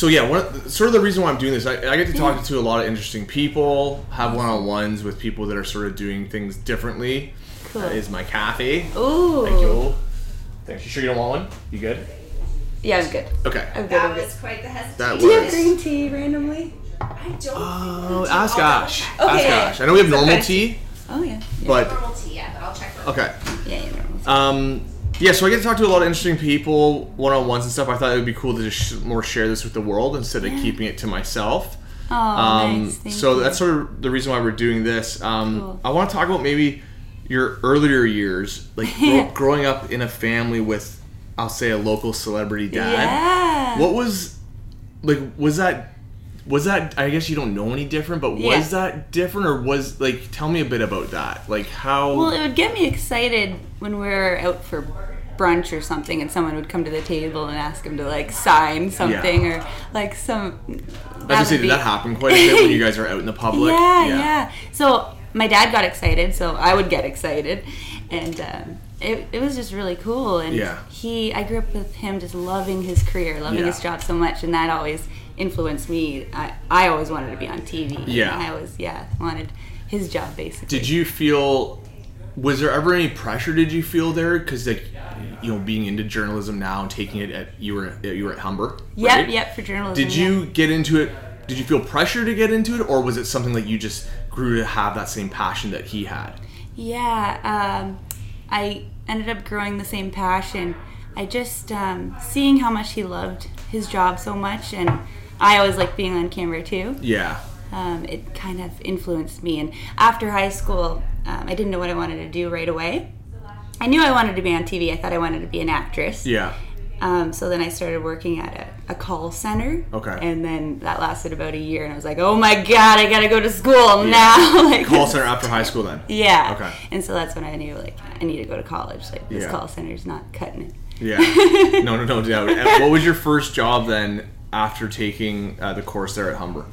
So yeah, sort of the reason why I'm doing this, I get to talk to a lot of interesting people, have one-on-ones with people that are sort of doing things differently. Cool. That is my cafe. Ooh. Thank you. Thanks. You sure you don't want one? You good? Yeah, I'm good. Okay. I'm good. That was quite the hesitation. Do you have green tea randomly? I don't. Oh, ask Ash. Okay. Ask Ash. I know we have normal tea. Oh yeah. But Normal tea, yeah, but I'll check for okay. Yeah, normal tea. Yeah, so I get to talk to a lot of interesting people, one-on-ones and stuff. I thought it would be cool to just more share this with the world instead of keeping it to myself. Oh, nice. Thank so you. that's sort of the reason why we're doing this. Cool. I want to talk about maybe your earlier years, like growing up in a family with, I'll say, a local celebrity dad. Yeah. What was that, I guess you don't know any different, but was that different, or tell me a bit about that. Like how... Well, it would get me excited when we were out for brunch or something and someone would come to the table and ask him to like sign something or like some... Did that happen quite a bit when you guys are out in the public? Yeah. So my dad got excited, so I would get excited. And it was just really cool. And I grew up with him just loving his career, loving his job so much, and that always influenced me. I always wanted to be on TV. Yeah. I always wanted his job basically. Did you feel, was there ever any pressure did you feel there? Because being into journalism now and taking it you were at Humber, right? Yep, for journalism. Did you get into it, did you feel pressure to get into it, or was it something that you just grew to have that same passion that he had? Yeah, I ended up growing the same passion. I just, seeing how much he loved his job so much, and I always liked being on camera too. Yeah. It kind of influenced me. And after high school, I didn't know what I wanted to do right away. I knew I wanted to be on TV. I thought I wanted to be an actress. Yeah. So then I started working at a call center. Okay. And then that lasted about a year, and I was like, oh my God, I gotta go to school now. Call center after high school then? Yeah. Okay. And so that's when I knew, I need to go to college. This call center's not cutting it. Yeah. No doubt. And what was your first job then after taking the course there at Humber?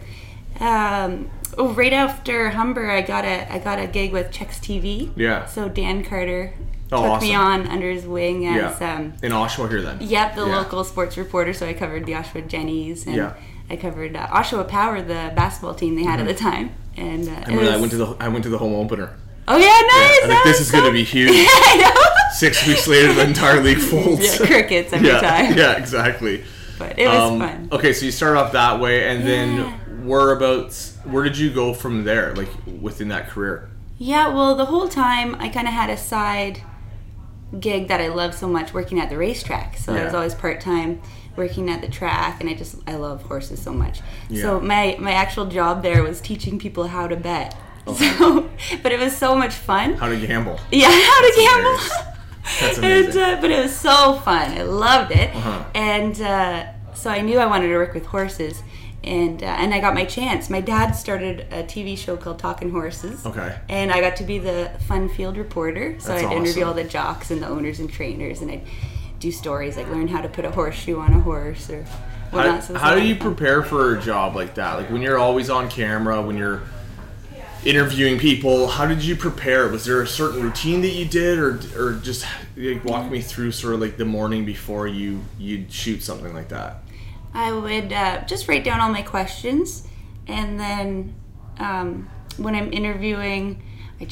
Right after Humber, I got a gig with Checks TV. Yeah. So Dan Carter took me on under his wing as in Oshawa here then. Yep, the local sports reporter. So I covered the Oshawa Jennies, and I covered Oshawa Power, the basketball team they had at the time. And I went to the home opener. Oh yeah, nice. I think this is going to be huge. Yeah, I know. 6 weeks later, the entire league folds. Yeah, crickets every time. Yeah, exactly. But it was fun. Okay, so you started off that way, and then where did you go from there, like within that career? Yeah, well, the whole time I kind of had a side gig that I loved so much, working at the racetrack. So I was always part-time working at the track, and I love horses so much. Yeah. So my actual job there was teaching people how to bet. Okay. But it was so much fun. How to gamble. Yeah, how to gamble. That's amazing. But it was so fun. I loved it. Uh-huh. And so I knew I wanted to work with horses. And I got my chance. My dad started a TV show called Talkin' Horses. Okay. And I got to be the fun field reporter. So That's I'd interview awesome. all the jocks and the owners and trainers, and I'd do stories like learn how to put a horseshoe on a horse or whatnot. How do you prepare for a job like that? Like when you're always on camera, when you're interviewing people, how did you prepare? Was there a certain routine that you did, or just walk me through sort of like the morning before you'd shoot something like that? I would just write down all my questions, and then when I'm interviewing,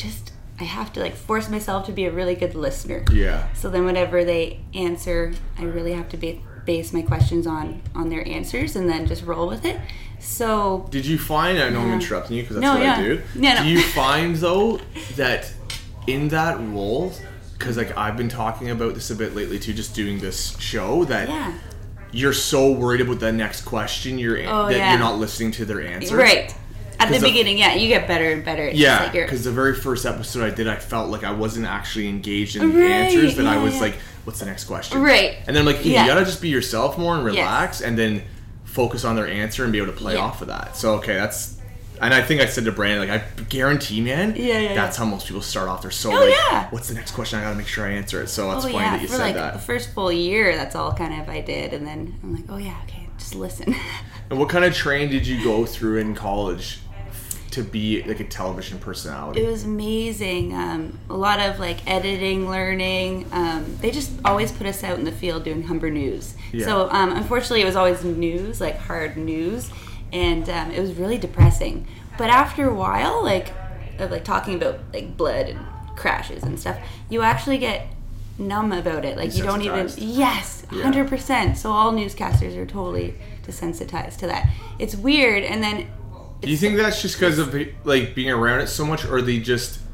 I have to force myself to be a really good listener. Yeah. So then whatever they answer, I really have to base my questions on their answers, and then just roll with it. So did you find, I know I'm interrupting you because that's what I do. No. Do you find though that in that role, because I've been talking about this a bit lately too, just doing this show, that you're so worried about the next question you're not listening to their answer. Right. At the beginning, you get better and better. It's because the very first episode I did, I felt like I wasn't actually engaged in the answers, that I was like, what's the next question? Right. And then I'm like, you gotta just be yourself more and relax, and then focus on their answer and be able to play off of that. So, okay, and I think I said to Brandon, I guarantee, man, that's how most people start off. They're so what's the next question? I gotta make sure I answer it. So it's funny that you said that. The first full year, that's all kind of I did, and then I'm like, okay, just listen. And what kind of training did you go through in college to be like a television personality? It was amazing. A lot of like editing, learning. They just always put us out in the field doing Humber News. Yeah. So unfortunately, it was always news, like hard news, and it was really depressing. But after a while, like talking about like blood and crashes and stuff, you actually get numb about it. Like you don't even. Yes, 100%. So all newscasters are totally desensitized to that. It's weird, and then. Do you think that's just because of like being around it so much, or it's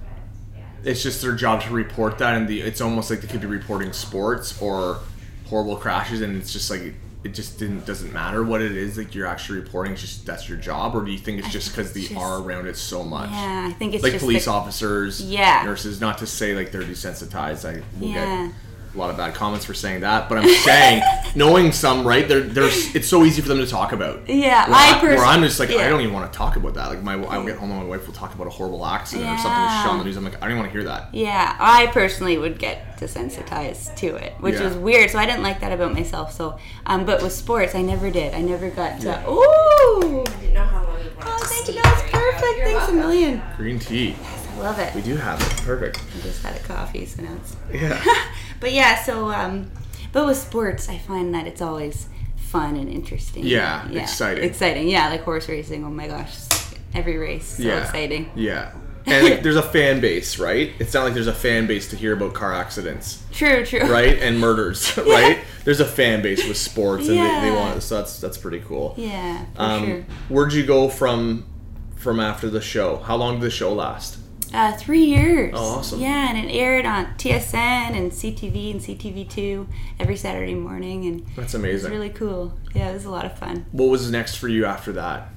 just their job to report that, and it's almost like they could be reporting sports or horrible crashes, and it's just like it just doesn't matter what it is like you're actually reporting. It's just that's your job, or do you think it's just because they are around it so much? Yeah, I think it's like just police officers, nurses. Not to say like they're desensitized. We'll get a lot of bad comments for saying that, but I'm saying knowing some, right? It's so easy for them to talk about. Yeah, where I'm just like I don't even want to talk about that. Like I'll get home and my wife will talk about a horrible accident or something shot on the news. I'm like I don't even want to hear that. Yeah, I personally would get desensitized to it, which is weird. So I didn't like that about myself. So, but with sports, I never did. I never got to. Ooh. I didn't know how long you'd want to thank you. That was perfect. Thanks a million. Green tea. Yes, I love it. We do have it. Perfect. I just had a coffee, so now it's. Yeah. But yeah, so but with sports, I find that it's always fun and interesting. Yeah, exciting. Exciting, yeah, like horse racing. Oh my gosh, every race, so exciting. Yeah. And like, there's a fan base, right? It's not like there's a fan base to hear about car accidents. True. Right? And murders, right? There's a fan base with sports, and they want it, so that's pretty cool. Yeah, for sure. Where'd you go from after the show? How long did the show last? 3 years. Oh, awesome. Yeah, and it aired on TSN and CTV and CTV2 every Saturday morning, and that's amazing. It was really cool. Yeah, it was a lot of fun. What was next for you after that?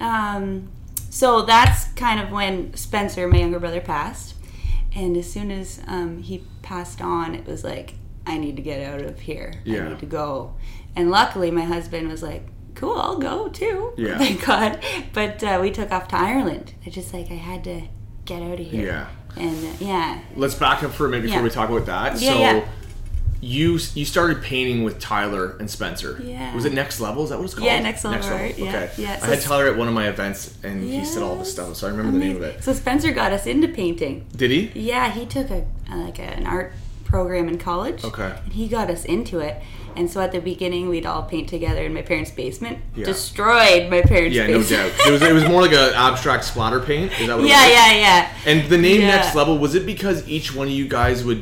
So that's kind of when Spencer, my younger brother, passed, and as soon as he passed on, it was like, I need to get out of here. Yeah. I need to go. And luckily, my husband was like, cool, I'll go too. Yeah. Thank God. But we took off to Ireland. I had to get out of here. Yeah. And let's back up for a minute before we talk about that. You started painting with Tyler and Spencer. Yeah. Was it Next Level? Is that what it's called? Yeah, Next Level. Right? Yeah. Okay. Yeah. I had Tyler at one of my events, and he said all this stuff, so I remember the name of it. So Spencer got us into painting. Did he? Yeah, he took an art program in college. Okay. And he got us into it. And so at the beginning, we'd all paint together in my parents' basement. Yeah. Destroyed my parents' basement. Yeah, no doubt. It was more like an abstract splatter paint. Is that what it was? Yeah. And the name Next Level, was it because each one of you guys would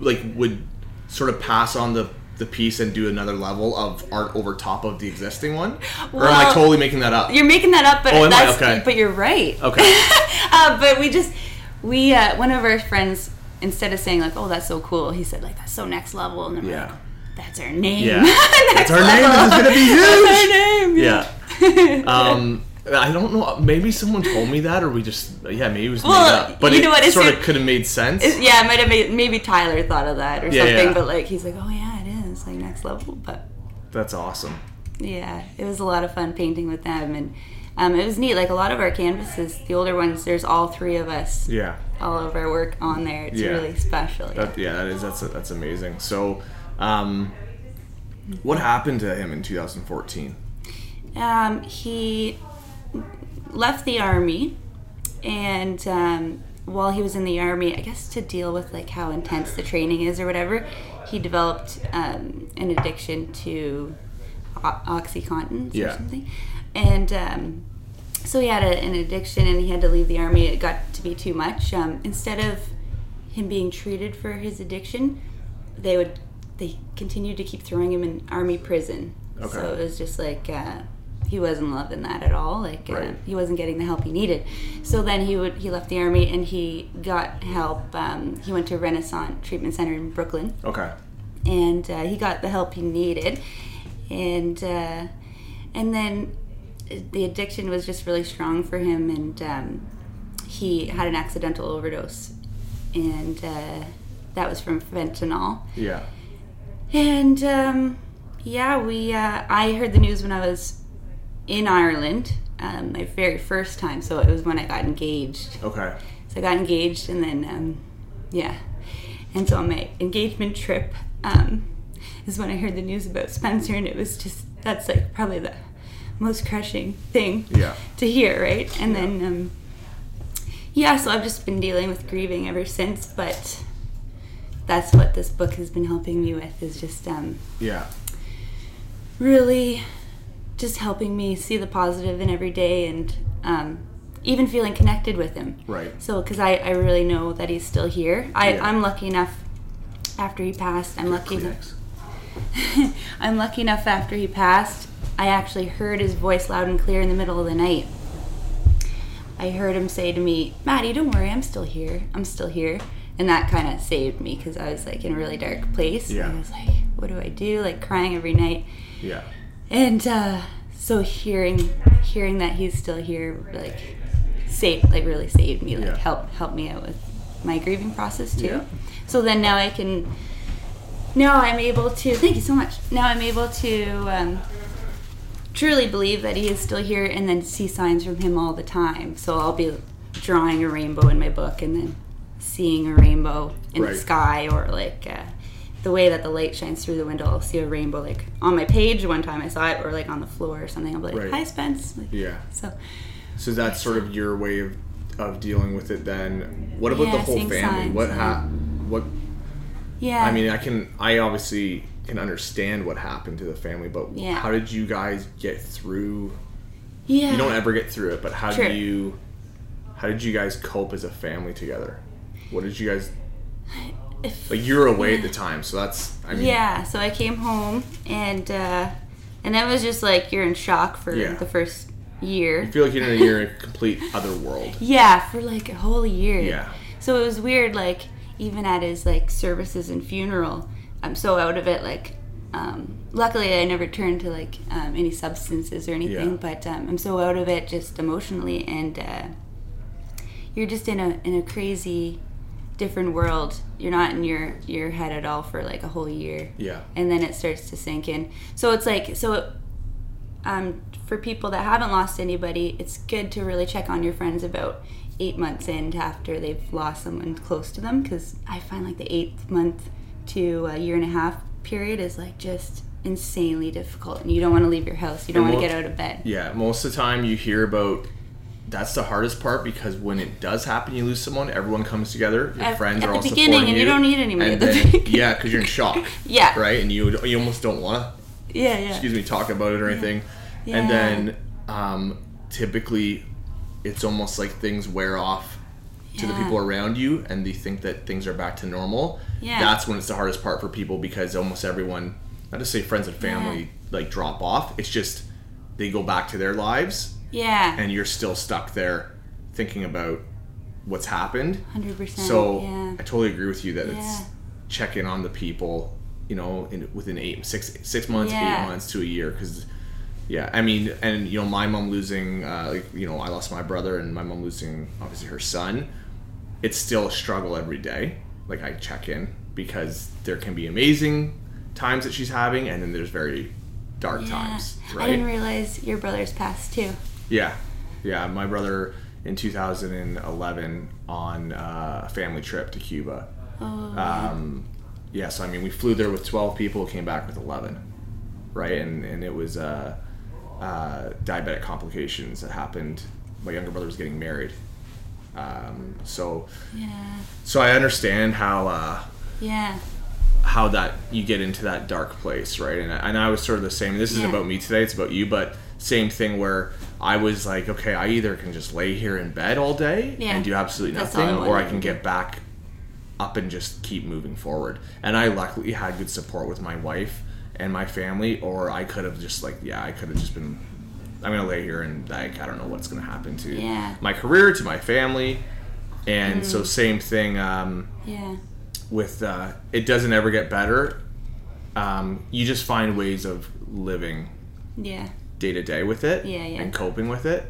sort of pass on the piece and do another level of art over top of the existing one? Or am I totally making that up? You're making that up, but okay. But you're right. Okay. But we one of our friends, instead of saying like, oh, that's so cool, he said like, that's so next level, and I'm like, that's our name. Yeah. That's our name. This is gonna be huge. That's our name. Yeah. I don't know. Maybe someone told me that, or we just maybe it was made up. But it sort of could have made sense. It might have made. Maybe Tyler thought of that or something. Yeah. But like he's like, oh yeah, it is like Next Level. But that's awesome. Yeah, it was a lot of fun painting with them, and it was neat. Like a lot of our canvases, the older ones, there's all three of us. Yeah. All of our work on there. It's really special. That's amazing. So, what happened to him in 2014? He left the Army, and while he was in the Army, I guess to deal with like how intense the training is or whatever, he developed an addiction to OxyContin or something. And so he had an addiction, and he had to leave the Army. It got to be too much. Instead of him being treated for his addiction, they continued to keep throwing him in Army prison. Okay. So it was just like he wasn't loving that at all. Like he wasn't getting the help he needed. So then he left the Army, and he got help. He went to Renaissance Treatment Center in Brooklyn. Okay. And he got the help he needed, and then the addiction was just really strong for him, and he had an accidental overdose, and that was from fentanyl. Yeah. And I heard the news when I was in Ireland, my very first time. So it was when I got engaged. Okay. So I got engaged, and then and so on my engagement trip is when I heard the news about Spencer, and it was just, that's like probably the most crushing thing to hear, right? And then Yeah, so I've just been dealing with grieving ever since, but that's what this book has been helping me with, is just really just helping me see the positive in every day, and even feeling connected with him. Right. So, because I really know that he's still here. I'm lucky enough after he passed, I'm lucky enough after he passed, I actually heard his voice loud and clear in the middle of the night. I heard him say to me, "Maddie, don't worry, I'm still here. I'm still here." And that kind of saved me, because I was like in a really dark place. Yeah. I was like, what do I do? Like crying every night. Yeah. And so hearing that he's still here, really saved me. Like helped me out with my grieving process too. Yeah. So then now I'm able to, thank you so much. Now I'm able to truly believe that he is still here, and then see signs from him all the time. So I'll be drawing a rainbow in my book, and then seeing a rainbow in the sky, or like the way that the light shines through the window. I'll see a rainbow like on my page one time I saw it, or like on the floor or something. I'll be like, "Hi, Spence." Like, So that's sort of your way of dealing with it then. What about the whole family? Signs, I mean, I obviously can understand what happened to the family, but how did you guys get through? Yeah. You don't ever get through it, but how did you guys cope as a family together? What did you guys... you were away at the time, so that's... so I came home, and that was just like, you're in shock for the first year. You feel like you're in a complete other world. Yeah, for like a whole year. Yeah. So it was weird, like, even at his like services and funeral, I'm so out of it. Like, luckily I never turned to like any substances or anything, but I'm so out of it just emotionally, and you're just in a crazy different world. You're not in your head at all for like a whole year. Yeah. And then it starts to sink in. So it's like, for people that haven't lost anybody, it's good to really check on your friends about 8 months in after they've lost someone close to them, because I find like the 8th month to a year and a half period is like just insanely difficult, and you don't want to leave your house. You don't want to get out of bed. Yeah, most of the time you hear about, that's the hardest part, because when it does happen, you lose someone, everyone comes together, your friends are all supporting you. At the beginning, and you don't need anybody at the beginning. Yeah, because you're in shock. Yeah. Right? And you almost don't want to, talk about it or anything. Yeah. And then typically it's almost like things wear off to the people around you, and they think that things are back to normal. Yeah. That's when it's the hardest part for people, because almost everyone, not to say friends and family, like drop off. It's just they go back to their lives. Yeah. And you're still stuck there thinking about what's happened. 100%. So I totally agree with you that it's check in on the people, within 6 months, 8 months to a year, because I mean, and my mom losing, I lost my brother, and my mom losing obviously her son. It's still a struggle every day. Like, I check in, because there can be amazing times that she's having, and then there's very dark times. Right? I didn't realize your brother's passed too. Yeah, my brother in 2011 on a family trip to Cuba. So I mean, we flew there with 12 people, came back with 11, right? And it was diabetic complications that happened. My younger brother was getting married, so I understand how that you get into that dark place, right? And I was sort of the same. This isn't about me today; it's about you. But same thing, where I was like, okay, I either can just lay here in bed all day and do absolutely nothing, or I can get back up and just keep moving forward. And I luckily had good support with my wife and my family, or I could have just been, I'm gonna lay here and I don't know what's gonna happen to my career, to my family. And so same thing with it doesn't ever get better. You just find ways of living day to day with it and coping with it.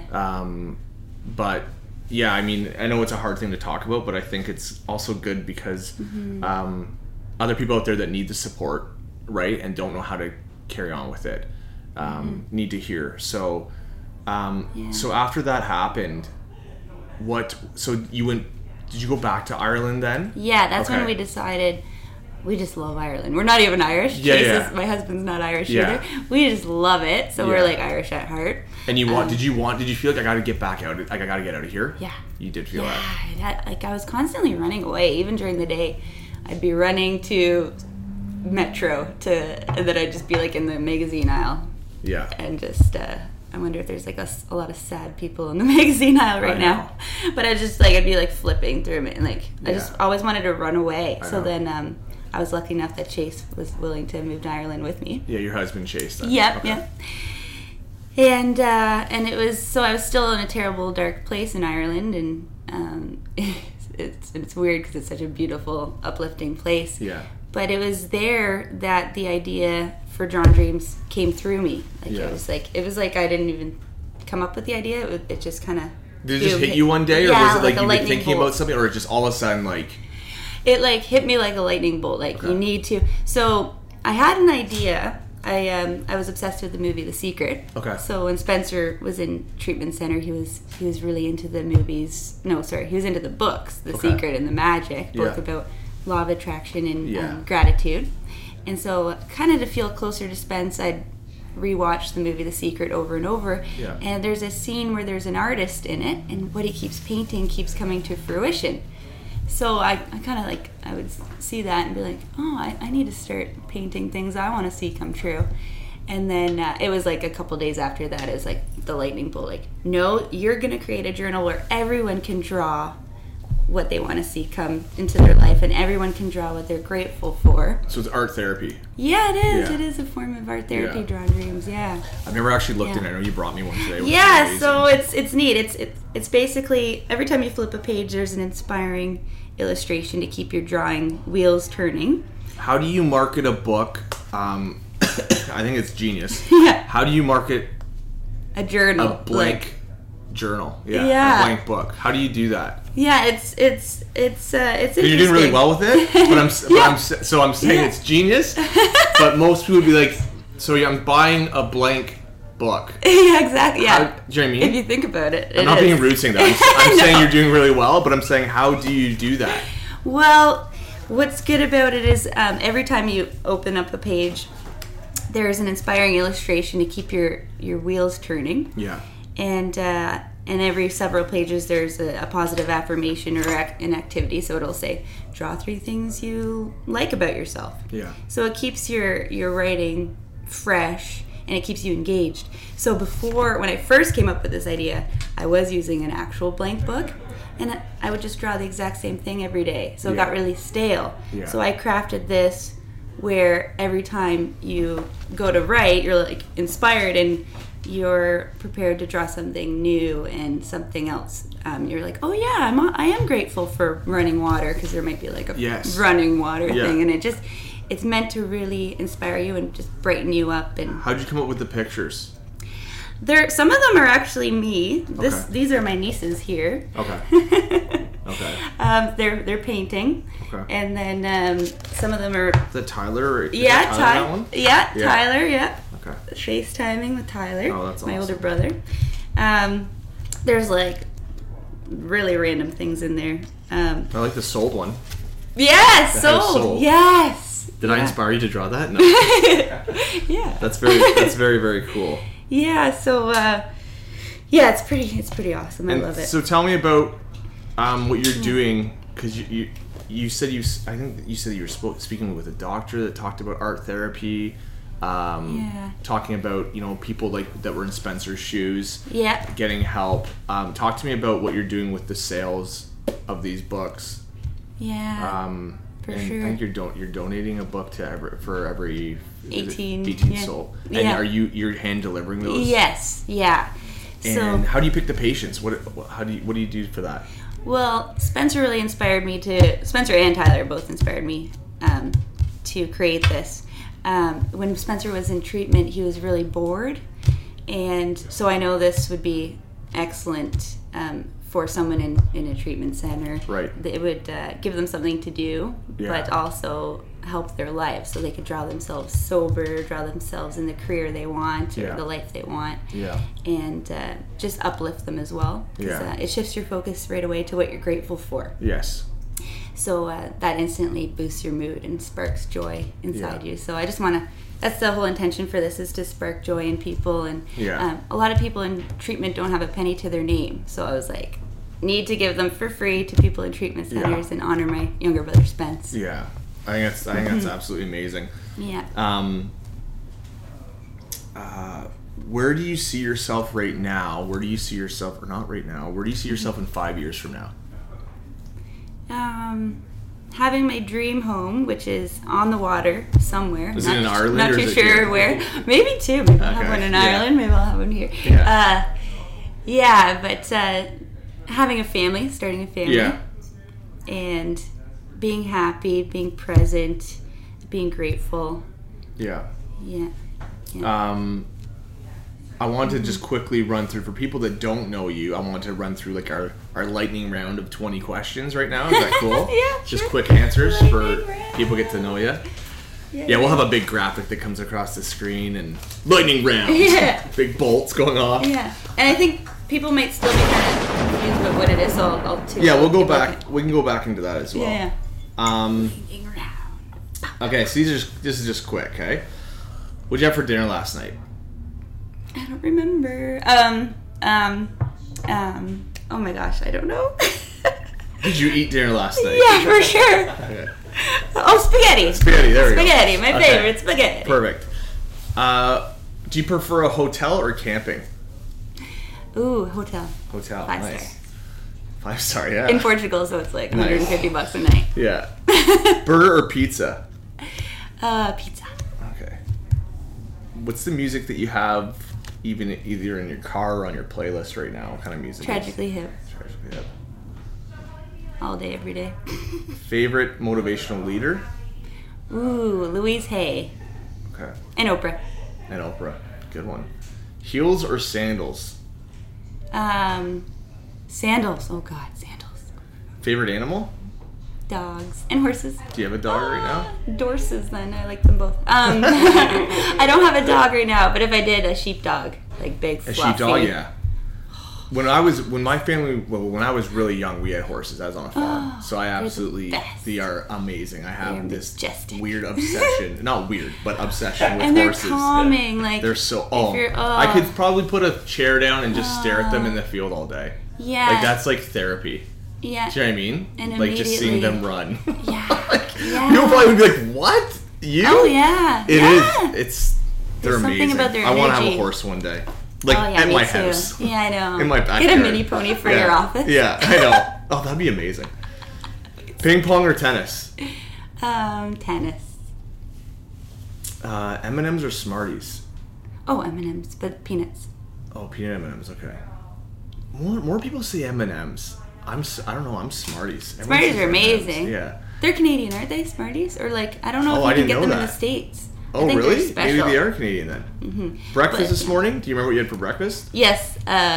But I mean, I know it's a hard thing to talk about, but I think it's also good because other people out there that need the support, right, and don't know how to carry on with it, need to hear. So so after that happened, did you go back to Ireland then? Yeah, that's when we decided we just love Ireland. We're not even Irish. My husband's not Irish either. We just love it. So we're like Irish at heart. And did you feel like I got to get back out? Like I got to get out of here? Yeah. You did feel that? Yeah. Like I was constantly running away. Even during the day, I'd be running to Metro and then I'd just be like in the magazine aisle. Yeah. And just, I wonder if there's like a lot of sad people in the magazine aisle right now. But I'd be like flipping through it and like, I just always wanted to run away. So then, I was lucky enough that Chase was willing to move to Ireland with me. Yeah, your husband Chase. Then. Yep, yeah. And it was, so I was still in a terrible, dark place in Ireland, and it's weird because it's such a beautiful, uplifting place. Yeah. But it was there that the idea for Drawn Dreams came through me. It was like I didn't even come up with the idea. It just kind of. Did it just hit you one day, or was it like you were thinking about something, or just all of a sudden like? It like hit me like a lightning bolt. Like you need to. So I had an idea. I was obsessed with the movie The Secret. Okay. So when Spencer was in treatment center, he was really into the movies. No, sorry, he was into the books, The Secret and The Magic, both about law of attraction and gratitude. And so, kind of to feel closer to Spence, I'd rewatch the movie The Secret over and over. Yeah. And there's a scene where there's an artist in it, and what he keeps painting keeps coming to fruition. So I kind of like, I would see that and be like, oh, I need to start painting things I want to see come true. And then it was like a couple days after that, it was like the lightning bolt. Like, no, you're going to create a journal where everyone can draw what they want to see come into their life, and everyone can draw what they're grateful for. So it's art therapy. Yeah, it is. Yeah. It is a form of art therapy, Drawn Dreams, I've never actually looked in it. I know you brought me one today. Yeah, so it's neat. It's basically, every time you flip a page, there's an inspiring illustration to keep your drawing wheels turning. How do you market a book? I think it's genius. Yeah. How do you market a journal? A blank journal. Yeah. A blank book. How do you do that? Yeah, it's interesting. You're doing really well with it, but I'm saying it's genius. But most people would be like, so I'm buying a blank book. Yeah, exactly. Yeah. Do you know what I mean? If you think about it, I'm not being rude saying that. I'm saying you're doing really well, but I'm saying, how do you do that? Well, what's good about it is every time you open up a page, there's an inspiring illustration to keep your wheels turning. Yeah. And every several pages, there's a positive affirmation or an activity. So it'll say, draw 3 things you like about yourself. Yeah. So it keeps your writing fresh, and it keeps you engaged. So before, when I first came up with this idea, I was using an actual blank book, and I would just draw the exact same thing every day. So it got really stale. Yeah. So I crafted this where every time you go to write, you're like inspired and you're prepared to draw something new and something else. You're like, oh yeah, I am grateful for running water, because there might be like a running water thing, and it's meant to really inspire you and just brighten you up. And how'd you come up with the pictures? Some of them are actually me. These are my nieces here. Okay. Okay. They're painting. Okay. And then some of them are. Is that Tyler? Tyler. Yeah, Tyler. Yeah. Okay. FaceTiming with Tyler. Oh, that's awesome. My older brother. There's like really random things in there. I like the sold one. Yes, sold. Yes. Did I inspire you to draw that? No. Yeah. That's very, very cool. Yeah. So, it's pretty awesome. I love it. So tell me about what you're doing, because you said I think you said you were speaking with a doctor that talked about art therapy. Talking about people like that were in Spencer's shoes. Yeah. Getting help. Talk to me about what you're doing with the sales of these books. Yeah. For sure. I think you're donating a book to every 18 soul. And are you're hand delivering those? Yes. Yeah. And how do you pick the patients? What do you do for that? Well, Spencer really inspired me Spencer and Tyler both inspired me to create this. When Spencer was in treatment, he was really bored, and so I know this would be excellent for someone in a treatment center. Right. It would give them something to do, but also help their lives, so they could draw themselves sober, draw themselves in the career they want, or the life they want, and just uplift them as well. Because it shifts your focus right away to what you're grateful for. Yes. So that instantly boosts your mood and sparks joy inside you. So I just want to, that's the whole intention for this, is to spark joy in people. And a lot of people in treatment don't have a penny to their name. So I was like, need to give them for free to people in treatment centers and honor my younger brother Spence. Yeah. I think that's absolutely amazing. Yeah. Where do you see yourself right now? Where do you see yourself, or not right now, where do you see yourself in 5 years from now? Having my dream home, which is on the water somewhere. Is it in Ireland? Not too sure where. Maybe two. Maybe I'll have one in Ireland. Maybe I'll have one here. But having a family, starting a family, and being happy, being present, being grateful. Yeah. I want to just quickly run through, for people that don't know you, I want to run through like our lightning round of 20 questions right now. Is that cool? Just quick answers for people get to know you. Yeah, we'll have a big graphic that comes across the screen and lightning round. Big bolts going off. Yeah. And I think people might still be kind of confused about what it is, so I'll we'll go back. We can go back into that as well. Yeah. Okay, so this is just quick, okay? What'd you have for dinner last night? I don't remember. Oh my gosh, I don't know. Did you eat dinner last night? Yeah, for sure. Okay. Oh, spaghetti. Spaghetti, there we go. Spaghetti, my favorite spaghetti. Perfect. Do you prefer a hotel or camping? Ooh, hotel. Hotel, 5 nice. star. 5 star, yeah. In Portugal, so it's like $150 a night. Yeah. Burger or pizza? Pizza. Okay. What's the music that you have, either in your car or on your playlist right now? What kind of music? Tragically Hip. Tragically Hip. All day, every day. Favorite motivational leader? Ooh, Louise Hay. Okay. And Oprah. Good one. Heels or sandals? Sandals. Oh God, sandals. Favorite animal? Dogs and horses. Do you have a dog right now? Dorses, then. I like them both. I don't have a dog right now, but if I did, a sheepdog, like big, fluffy. A sheepdog, yeah. When I was really young, we had horses. I was on a farm, so I absolutely, they are amazing. I have this weird obsession, not weird, but obsession with and they're horses. Calming, like they're so. I could probably put a chair down and just stare at them in the field all day. Yeah, like that's like therapy. Yeah, do you know what I mean? And like just seeing them run. Yeah, people probably would be like, "What? You?" Oh yeah, it is. They're amazing. Something about their I want to have a horse one day. Like at my house. Yeah, I know. In my backyard. Get a mini pony for your office. Yeah, I know. Oh, that'd be amazing. Ping pong or tennis? Tennis. M&M's or Smarties? Oh, M&M's, but peanuts. Oh, peanut M&M's. Okay. More people say M&M's. I don't know. I'm Smarties. Smarties are amazing. Yeah. They're Canadian, aren't they? Smarties, or like I don't know if you can get them in the States. Oh, really? Maybe they are Canadian then. Mm-hmm. Breakfast this morning? Do you remember what you had for breakfast? Yes.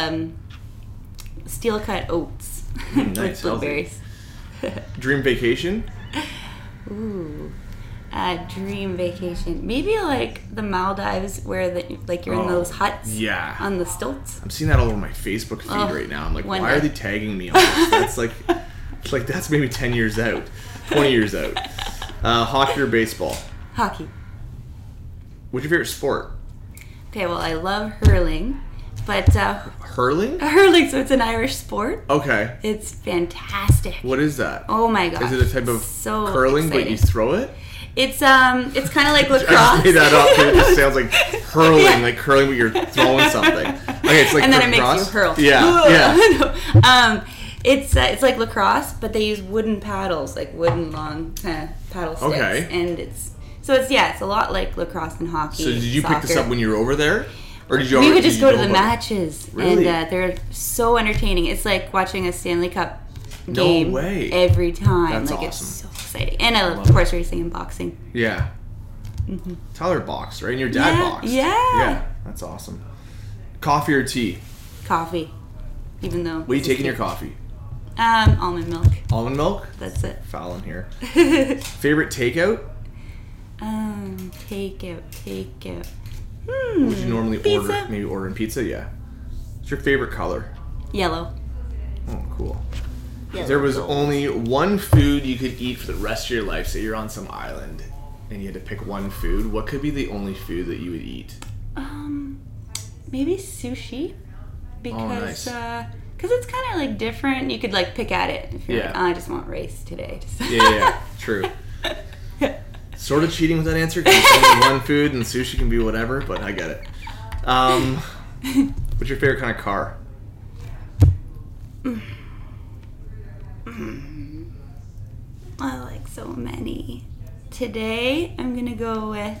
Steel cut oats nice, with blueberries. Dream vacation? Ooh. Dream vacation. Maybe like the Maldives where you're in those huts on the stilts. I'm seeing that all over my Facebook feed right now. I'm like, why are they tagging me on this? That's maybe 10 years out. 20 years out. Hockey or baseball? Hockey. What's your favorite sport? Okay, well, I love hurling, but... Hurling? Hurling, so it's an Irish sport. Okay. It's fantastic. What is that? Oh my gosh. Is it a type of curling, but you throw it? It's kind of like lacrosse. I made that up. It just sounds like hurling, like curling, but you're throwing something. Okay, it's like and then lacrosse? It makes you hurl. Yeah. It's like lacrosse, but they use wooden paddles, like wooden long kind of paddle sticks. Okay. And it's a lot like lacrosse and hockey. So did you pick this up when you were over there? Or did you we would just go to the matches. Really? And they're so entertaining. It's like watching a Stanley Cup game every time. That's awesome. It's so exciting. And I love horse racing and boxing. Yeah. Mm-hmm. Tyler boxed, right? And your dad boxed. Yeah. Yeah. That's awesome. Coffee or tea? Coffee. Even though... What are you taking in your coffee? Almond milk. Almond milk? That's it. Fallon here. Favorite takeout? Takeout. What would you normally order? Maybe ordering pizza? Yeah. What's your favorite color? Yellow. Oh, cool. If there was only one food you could eat for the rest of your life, say you're on some island and you had to pick one food, what could be the only food that you would eat? Maybe sushi. Because nice. It's kind of like different. You could like pick at it. If you're like, I just want rice today. Yeah, true. Sort of cheating with that answer because it's only one food and sushi can be whatever, but I get it. What's your favorite kind of car? I like so many. Today, I'm going to go with...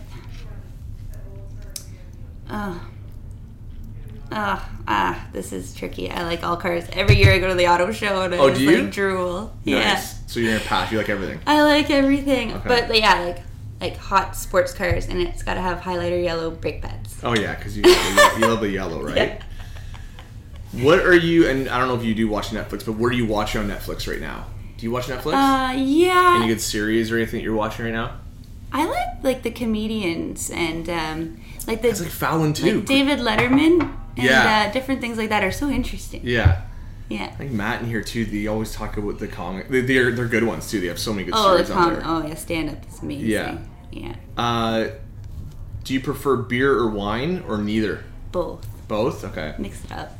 this is tricky. I like all cars. Every year I go to the auto show and I just like drool. Nice. Yeah. So you're in a path. You like everything. I like everything. Okay. But yeah, like hot sports cars, and it's got to have highlighter yellow brake pads. Oh yeah, because you love the yellow, right? Yeah. What are you, and I don't know if you do watch Netflix, but what are you watching on Netflix right now? Do you watch Netflix? Yeah. Any good series or anything that you're watching right now? I like the comedians and like the... It's like Fallon too. Like David Letterman and different things like that are so interesting. Yeah. Yeah. I think Matt in here too, they always talk about the comic. They're good ones too. They have so many good series on there. Oh yeah, stand-up is amazing. Yeah. Yeah. Do you prefer beer or wine or neither? Both. Both? Okay. Mix it up.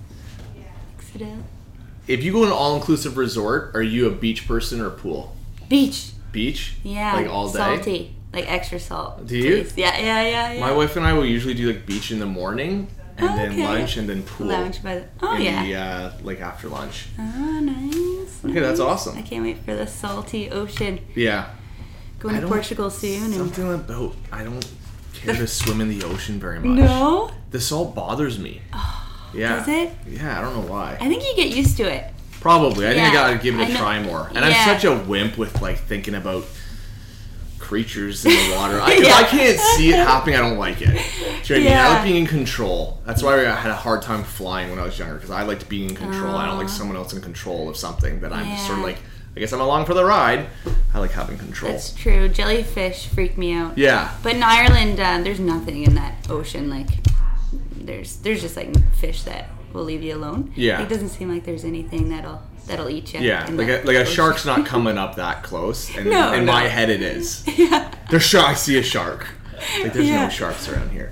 If you go to an all-inclusive resort, are you a beach person or a pool? Beach. Beach? Yeah. Like all day? Salty. Like extra salt. Do you? Please. Yeah. My wife and I will usually do like beach in the morning and then lunch and then pool. Lounge by the... like after lunch. Oh, nice. Okay, that's awesome. I can't wait for the salty ocean. Yeah. Going to Portugal soon. Something about... I don't care to swim in the ocean very much. No? The salt bothers me. Oh. Yeah. Does it? Yeah, I don't know why. I think you get used to it. Probably. I think I gotta give it a try more. And I'm such a wimp with like thinking about creatures in the water. If I can't see it happening, I don't like it. Do you know what I mean? I like being in control. That's why I had a hard time flying when I was younger, because I liked being in control. I don't like someone else in control of something that I'm just sort of like, I guess I'm along for the ride. I like having control. That's true. Jellyfish freak me out. Yeah. But in Ireland, there's nothing in that ocean. Like, there's just like fish that will leave you alone. Yeah. It doesn't seem like there's anything that'll eat you. Yeah. Like a shark's not coming up that close. And in my head it is. Yeah. I see a shark. Like there's no sharks around here.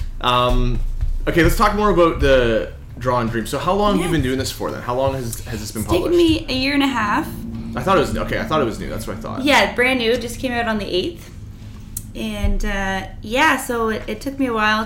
Okay, let's talk more about the Draw and Dream. So how long have you been doing this for then? How long has this been published? It's taken me a year and a half. I thought it was new. That's what I thought. Yeah, brand new. It just came out on the 8th. And so it took me a while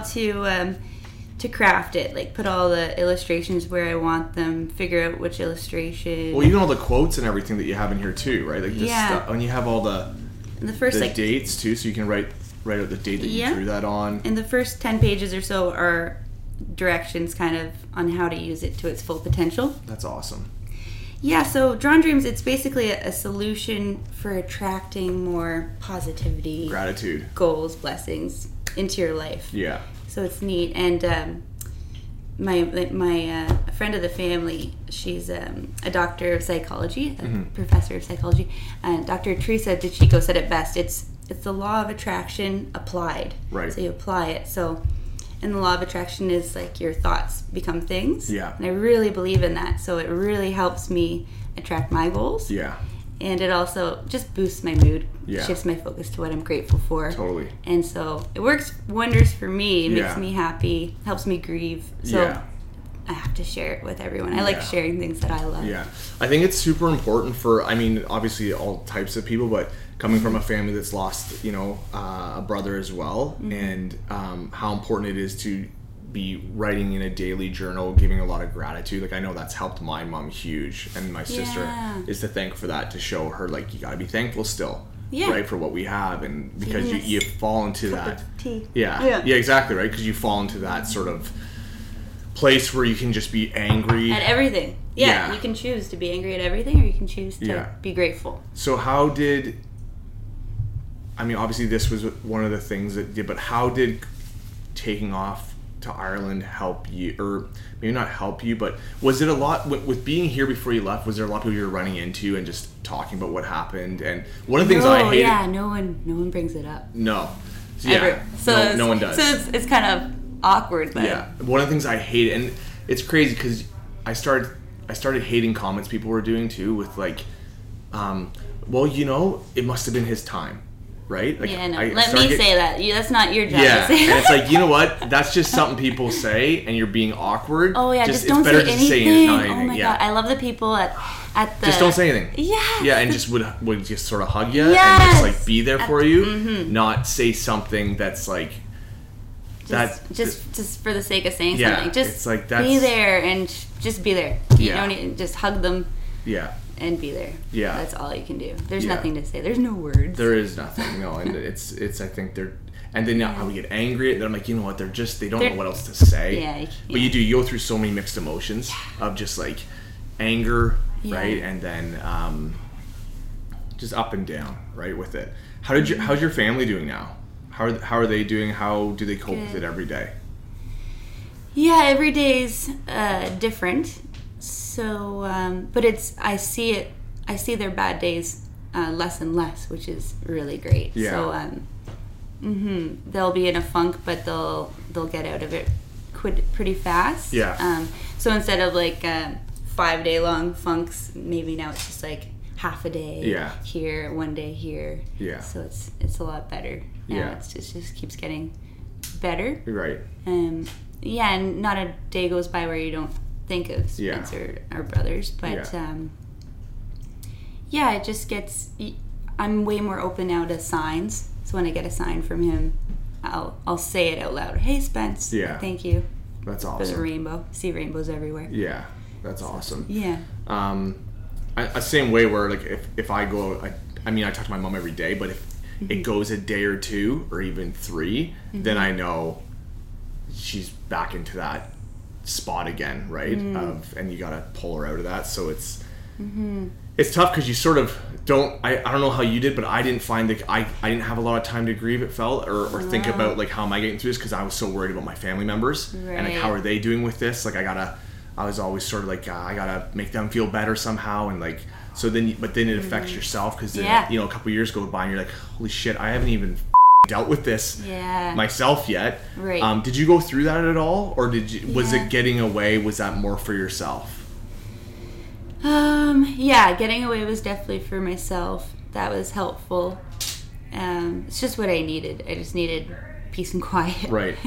to craft it, like put all the illustrations where I want them, figure out which illustration. Well, even all the quotes and everything that you have in here too, right? Like this stuff, and you have all the first dates too, so you can write out the date that you drew that on. And the first 10 pages or so are directions kind of on how to use it to its full potential. That's awesome. Yeah, so Drawn Dreams, it's basically a solution for attracting more positivity, gratitude, goals, blessings into your life. Yeah. So it's neat. And my friend of the family, she's a doctor of psychology, a professor of psychology, and Dr. Teresa DeChico said it best. It's the law of attraction applied. Right. So you apply it. So, and the law of attraction is like your thoughts become things. Yeah. And I really believe in that. So it really helps me attract my goals. Yeah. And it also just boosts my mood, yeah. shifts my focus to what I'm grateful for. Totally. And so it works wonders for me. It makes me happy, helps me grieve. So I have to share it with everyone. I like sharing things that I love. Yeah. I think it's super important for, obviously all types of people, but coming from a family that's lost, a brother as well, and how important it is to be writing in a daily journal, giving a lot of gratitude. Like I know that's helped my mom huge, and my sister is to thank for that, to show her like you gotta be thankful still, right, for what we have, and because you fall into that. Yeah, exactly, right, because you fall into that sort of place where you can just be angry at everything. Yeah, you can choose to be angry at everything, or you can choose to be grateful. So how did? Obviously this was one of the things that did, but how did taking off to Ireland help you, or maybe not help you, but was it a lot with being here before you left? Was there a lot of people you were running into and just talking about what happened? And one of the things I hated, no one brings it up. No, no one does. So it's kind of awkward then. Yeah, one of the things I hated, and it's crazy because I started I started hating comments people were doing too with like, well, you know, it must have been his time. Right? Like, yeah, no. Let me say that. That's not your job to say and it's like, you know what? That's just something people say, and you're being awkward. Oh, yeah, just don't say anything. Oh, my God. I love the people at the... Just don't say anything. Yeah. Yeah, and just would just sort of hug you and just, like, be there for you. Not say something that's, like... Just for the sake of saying something. Just it's like be there and just be there. You don't need, just hug them. Yeah. And be there. Yeah. That's all you can do. There's nothing to say. There's no words. There is nothing. No, and it's I think they're, and then I would get angry at them. I'm like, you know what? They don't know what else to say. Yeah. But you go through so many mixed emotions of just like anger, right? And then just up and down, right, with it. How's your family doing now? How are they doing? How do they cope with it every day? Yeah, every day's different. So, but I see their bad days less and less, which is really great. Yeah. So, they'll be in a funk, but they'll get out of it pretty fast. Yeah. So instead of like 5-day long funks, maybe now it's just like half a day here, 1 day here. Yeah. So it's a lot better. Now it just keeps getting better. Right. Yeah, and not a day goes by where you don't think of Spencer, our brothers, but it just gets. I'm way more open now to signs. So when I get a sign from him, I'll say it out loud. Hey, Spence. Yeah. Thank you. That's awesome. For the rainbow. See rainbows everywhere. Yeah, that's awesome. Yeah. Same way where like if I go, I mean I talk to my mom every day, but if it goes a day or 2 or even 3, then I know she's back into that spot again, right? And you gotta pull her out of that. So it's tough because you sort of don't. I don't know how you did, but I didn't find that I didn't have a lot of time to grieve. It felt or think about like how am I getting through this, because I was so worried about my family members and like how are they doing with this. Like I was always sort of like I gotta make them feel better somehow, and like so then it affects yourself because then you know a couple years go by and you're like, holy shit, I haven't even dealt with this myself yet. Right. Did you go through that at all, or was it getting away? Was that more for yourself? Getting away was definitely for myself. That was helpful. It's just what I needed. I just needed peace and quiet. Right.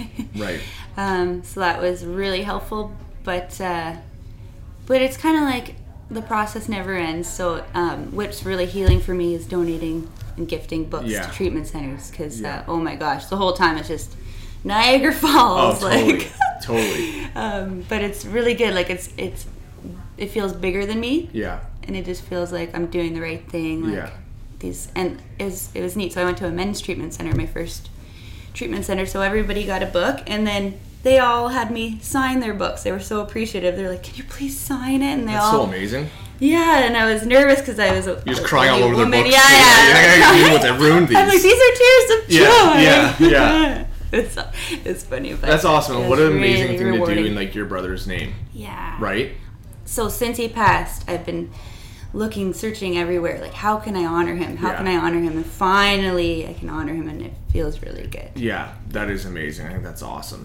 So that was really helpful. But it's kind of like the process never ends. So what's really healing for me is donating and gifting books to treatment centers, because oh my gosh, the whole time it's just Niagara Falls. Oh, totally. But it's really good. Like it feels bigger than me. Yeah. And it just feels like I'm doing the right thing. Like and it was neat. So I went to a men's treatment center, my first treatment center. So everybody got a book, and then they all had me sign their books. They were so appreciative. They're like, "Can you please sign it?" And That's so amazing. Yeah, and I was nervous because I was you're just crying all over the books. Yeah. What they ruined these. I'm like, these are tears of joy. Yeah. It's funny. But that's awesome. And what an amazing really thing rewarding to do in like your brother's name. Yeah. Right. So since he passed, I've been searching everywhere. Like, how can I honor him? How can I honor him? And finally, I can honor him, and it feels really good. Yeah, that is amazing. I think that's awesome.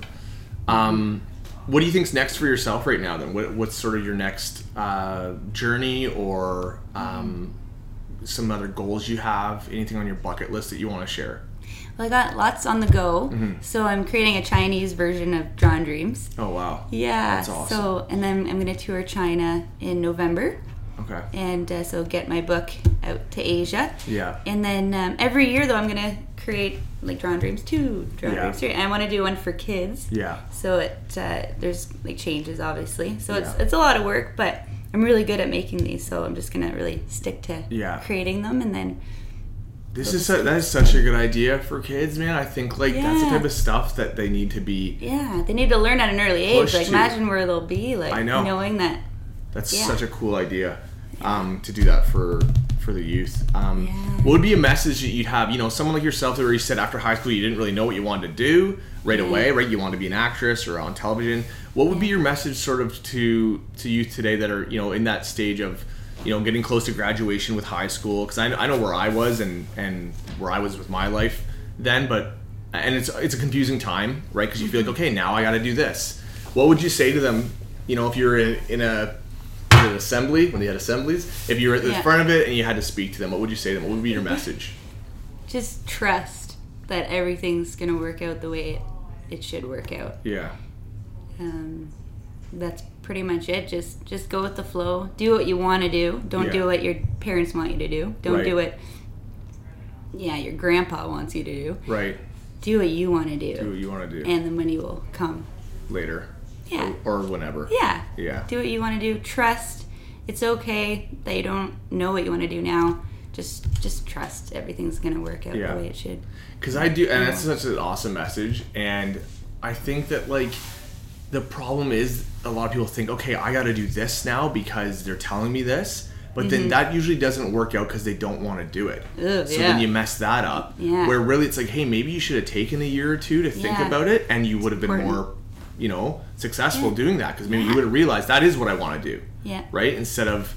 What do you think's next for yourself right now? Then, what's sort of your next journey, or some other goals you have? Anything on your bucket list that you want to share? Well, I got lots on the go. So I'm creating a Chinese version of Drawn Dreams. Oh, wow. Yeah. That's awesome. So, and then I'm going to tour China in November. Okay. And so get my book out to Asia. Yeah. And then every year, though, I'm going to create like Drawn Dreams 2, Drawn Dreams 3. And I want to do one for kids. Yeah. So there's like changes, obviously. So it's a lot of work, but I'm really good at making these. So I'm just going to really stick to creating them, and then... that is such a good idea for kids, man. I think like that's the type of stuff that they need to be. Yeah, they need to learn at an early age. Like imagine where they'll be. Like knowing that. That's such a cool idea, to do that for the youth. What would be a message that you'd have? You know, someone like yourself, where you said after high school you didn't really know what you wanted to do right away, right? You wanted to be an actress or on television. What would be your message, sort of, to youth today that are in that stage of getting close to graduation with high school? Because I know where I was and where I was with my life then, and it's a confusing time, right? Because you feel like, okay, now I got to do this. What would you say to them? If you're in a an assembly, when they had assemblies, if you were at the front of it and you had to speak to them, what would you say to them? What would be your message? Just trust that everything's going to work out the way it should work out. Yeah. That's pretty much it. Just go with the flow. Do what you want to do. Don't do what your parents want you to do. Don't do what your grandpa wants you to do. Right. Do what you want to do. Do what you want to do. And the money will come. Later. Yeah. Or whenever. Yeah. Yeah. Do what you want to do. Trust. It's okay that you don't know what you want to do now. Just trust everything's going to work out the way it should. Because I do, and that's such an awesome message. And I think that, like, the problem is a lot of people think, okay, I got to do this now because they're telling me this. But then that usually doesn't work out because they don't want to do it. So then you mess that up. Yeah. Where really it's like, hey, maybe you should have taken a year or two to think about it, and you would have been more, successful doing that, because maybe you would have realized that is what I want to do. Yeah. Right? Instead of,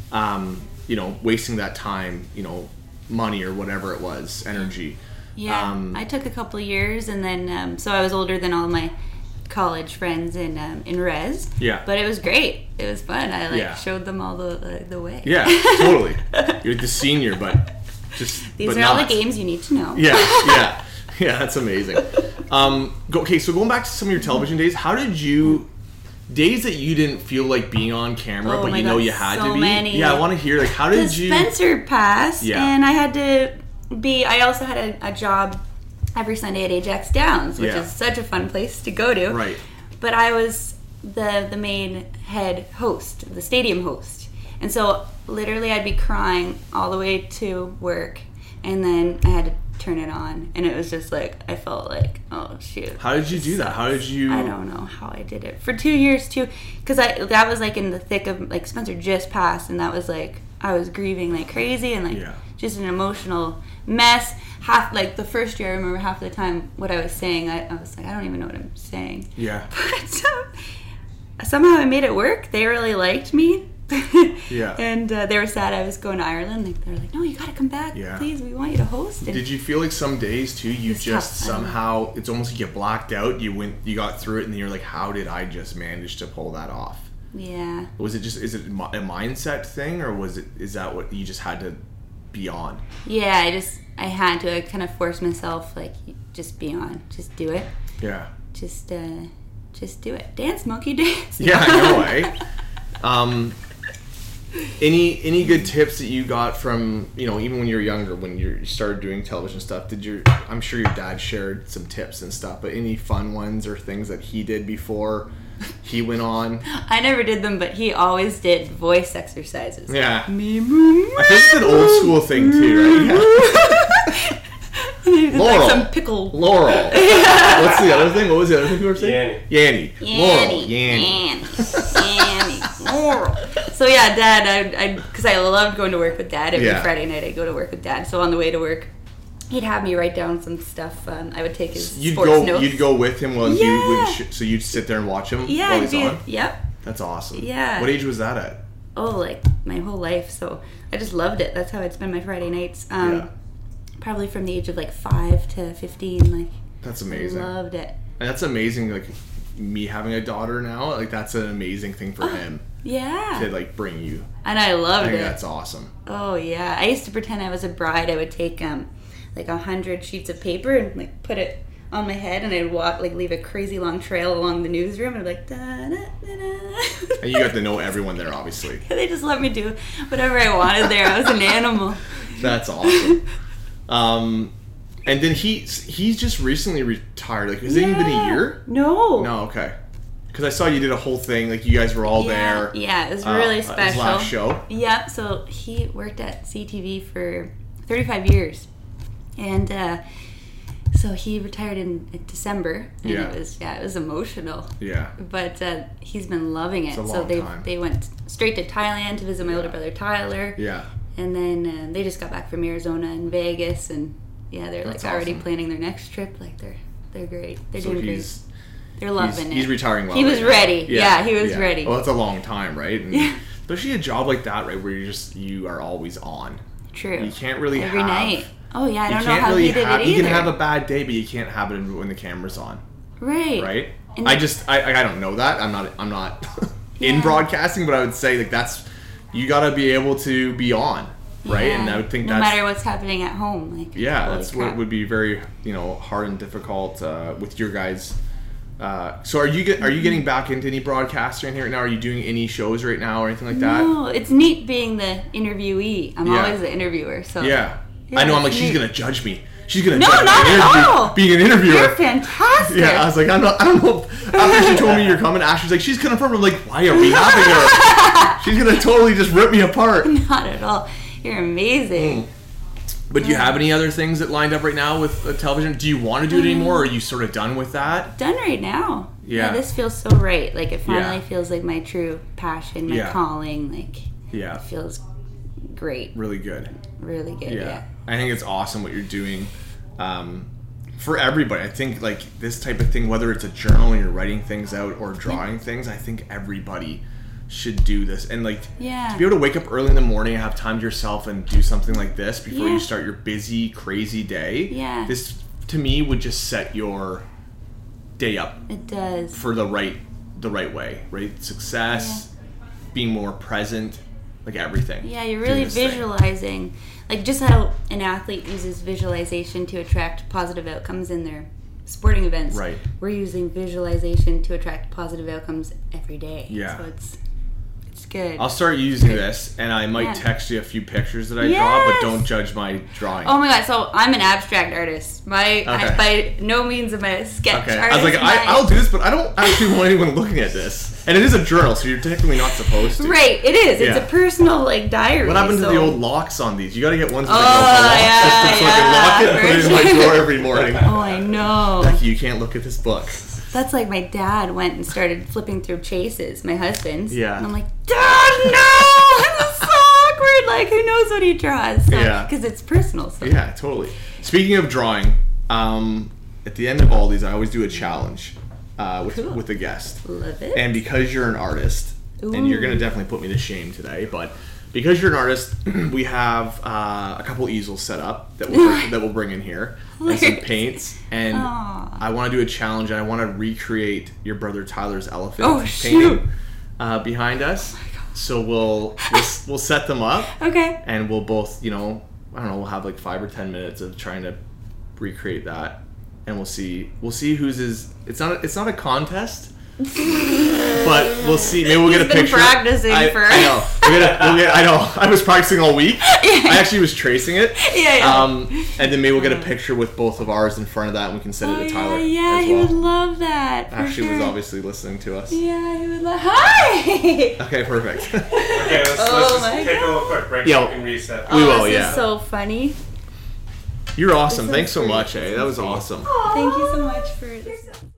wasting that time, money or whatever it was, energy. Yeah. I took a couple of years, and then so I was older than all my college friends in res. Yeah. But it was great. It was fun. I showed them all the way. Yeah, totally. You're the senior, but these are all the games you need to know. Yeah, that's amazing. Okay, so going back to some of your television days, how did you days that you didn't feel like being on camera, but you had to be? Many. Yeah, I want to hear, like, how did you? Spencer passed, and I had to be. I also had a job every Sunday at Ajax Downs, which is such a fun place to go to. Right. But I was the main head host, the stadium host. And so literally I'd be crying all the way to work, and then I had to turn it on, and it was just like, I felt like, oh shoot. How did you do that? How did you? I don't know how I did it. For 2 years too, because that was like in the thick of, like, Spencer just passed, and that was like, I was grieving like crazy, and like just an emotional mess. The first year, I remember half the time what I was saying, I was like, I don't even know what I'm saying. Yeah. But somehow I made it work. They really liked me. Yeah. And they were sad I was going to Ireland. They were like, no, you got to come back. Yeah. Please, we want you to host. And did you feel like some days, too, you just somehow, it's almost like you blacked out, you got through it, and then you're like, how did I just manage to pull that off? Yeah. Is it a mindset thing, or is that what you just had to be on? Yeah, I had to. I kind of force myself, like, just be on. Just do it. Yeah. Just do it. Dance, monkey, dance. Yeah, I know, Any good tips that you got from, even when you were younger, when you started doing television stuff, I'm sure your dad shared some tips and stuff, but any fun ones or things that he did before he went on? I never did them, but he always did voice exercises. Yeah. I think it's an old school thing too, right? Yeah. Laurel. Like some pickle. Laurel. Yeah. What's the other thing? What was the other thing you were saying? Yanny. Laurel. Yanny. Laurel. So yeah, Dad, because I loved going to work with Dad. Every Friday night I'd go to work with Dad. So on the way to work, he'd have me write down some stuff. I would take his sports notes. You'd go with him while he would, so you'd sit there and watch him while he's on? Yep. That's awesome. Yeah. What age was that at? Oh, like my whole life. So I just loved it. That's how I'd spend my Friday nights. Probably from the age of like 5 to 15. Like, that's amazing. I loved it. And that's amazing. Like, me having a daughter now, like, that's an amazing thing for him. Yeah. To, like, bring you. And I loved it. That's awesome. Oh yeah. I used to pretend I was a bride. I would take like 100 sheets of paper and like put it on my head, and I'd walk, like, leave a crazy long trail along the newsroom, and I'd be like, da, da, da, da. And you got to know everyone there, obviously. They just let me do whatever I wanted there. I was an animal. That's awesome. And then he's just recently retired. Like, has it even been a year? No. No, okay. Because I saw you did a whole thing. Like, you guys were all there. Yeah, it was really special. His last show. Yeah, so he worked at CTV for 35 years. And so he retired in December. And it was emotional. Yeah. But he's been loving it. It's a long time. They went straight to Thailand to visit my older brother Tyler. Yeah. And then they just got back from Arizona and Vegas, and they're like already planning their next trip. Like, they're great. They're doing great. They're loving it. He's retiring well. He was ready. Yeah, he was ready. Well, it's a long time, right? And especially a job like that, right, where you are always on. True. You can't really every night. Oh yeah, I don't know how he did it either. You can have a bad day, but you can't have it when the camera's on. Right. Right. And I don't know that. I'm not in broadcasting, but I would say like you got to be able to be on, right? And I would think no matter what's happening at home, like that's what would be very hard and difficult with your guys. So are you getting back into any broadcasting right now? Are you doing any shows right now or anything like that? No, it's neat being the interviewee. I'm always the interviewer, so I know. I'm like, she's gonna judge me. She's gonna judge me being an interviewer. You're fantastic. Yeah, I was like, I don't know. After she told me you're coming, Ashley's like, she's confirmed. I'm like, why are we having her? She's gonna totally just rip me apart. Not at all. You're amazing. But do you have any other things that lined up right now with television? Do you want to do it anymore, or are you sort of done with that? Done right now. Yeah, this feels so right. Like, it finally feels like my true passion, my calling. Like, it feels great. Really good. Really good, yeah. I think it's awesome what you're doing for everybody. I think, like, this type of thing, whether it's a journal and you're writing things out or drawing things, I think everybody should do this. And like to be able to wake up early in the morning and have time to yourself and do something like this before you start your busy, crazy day, this to me would just set your day up. It does. For the right way, right? Success, being more present, like everything. Yeah, you're really visualizing, like just how an athlete uses visualization to attract positive outcomes in their sporting events. Right. We're using visualization to attract positive outcomes every day. Yeah. So it's good. I'll start using this, and I might text you a few pictures that I draw, but don't judge my drawing. Oh my god! So I'm an abstract artist. By no means am I a sketch artist. I was like, I'll do this, but I don't actually want anyone looking at this. And it is a journal, so you're technically not supposed to. Right, it is. It's a personal diary. What happened to the old locks on these? You got to get ones with locks, so I can lock it and put it in my drawer every morning. Oh, I know. Becky, you can't look at this book. That's like my dad went and started flipping through Chase's, my husband's. Yeah. And I'm like, Dad, no! This is so awkward. Like, who knows what he draws? So, because it's personal. So. Yeah, totally. Speaking of drawing, at the end of all these, I always do a challenge with a guest. Love it. And because you're an artist, and you're going to definitely put me to shame today, but because you're an artist, we have a couple easels set up that we'll bring in here. And some paints, and I want to do a challenge, and I want to recreate your brother Tyler's elephant painting behind us. Oh my God. So we'll set them up, and we'll both, I don't know, we'll have like 5 or 10 minutes of trying to recreate that, and we'll see whose is. It's not a contest. But we'll see. Maybe we'll get a picture. Practicing for. I know. I know. I was practicing all week. I actually was tracing it. And then maybe we'll get a picture with both of ours in front of that, and we can send it to Tyler. Yeah, he would love that. Ashley was obviously listening to us. Yeah, he would love. Hi. Okay, perfect. Okay, let's just take a little quick break so we can reset. We will. This is so funny. You're awesome. Thanks so much, That was awesome. Thank you so much for this.